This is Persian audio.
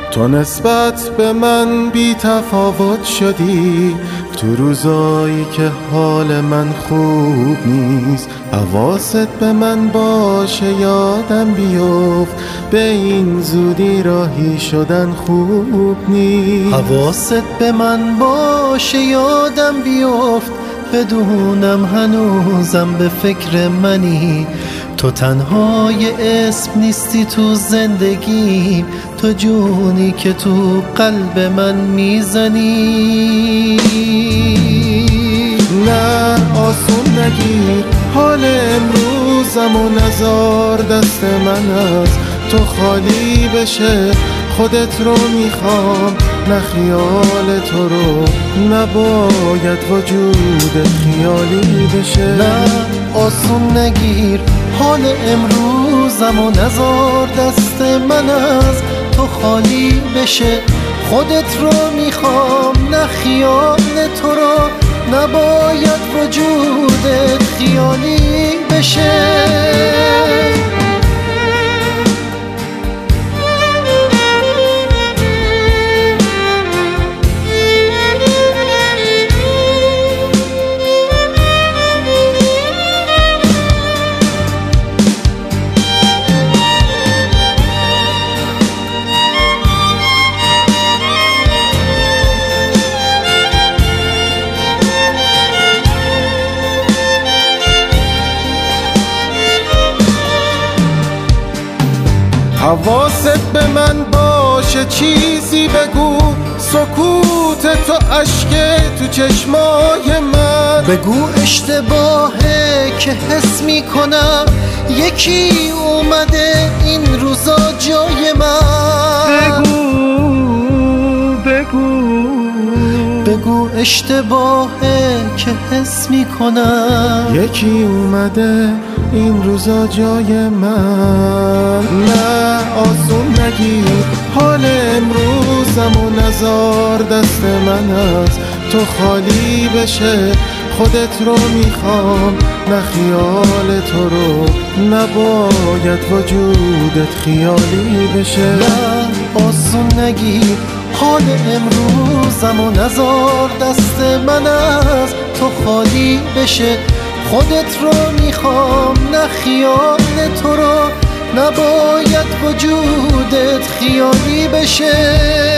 تو نسبت به من بی تفاوت شدی، تو روزایی که حال من خوب نیست. حواست به من باشه یادم بیفت، به این زودی راهی شدن خوب نیست. حواست به من باشه یادم بیفت، بدونم هنوزم به فکر منی. تو تنهای اسم نیستی تو زندگی، تو جونی که تو قلب من میزنی. نه آسون نگیر حال امروزم و نزار دست من از تو خالی بشه. خودت رو میخوام نه خیال تو رو، نباید وجودت خیالی بشه. نه آسون نگیر حال امروزم و نزار دست من از تو خالی بشه. خودت رو میخوام نه خیال تو رو، نباید وجودت خیالی بشه. حواست به من باشه چیزی بگو، سکوت تو اشک تو چشمای من. بگو اشتباهه که حس میکنم یکی اومده این روزا جای من. بگو اشتباهه که حس میکنم یکی اومده این روزا جای من. نه آسون نگیر حال امروزم و نزار دست من از تو خالی بشه. خودت رو میخوام نه خیال تو رو، نباید وجودت خیالی بشه. نه آسون نگیر حال امروزم و نزار دست من از تو خالی بشه. خودت رو میخوام نه خیال تو رو، نباید وجودت خیالی بشه.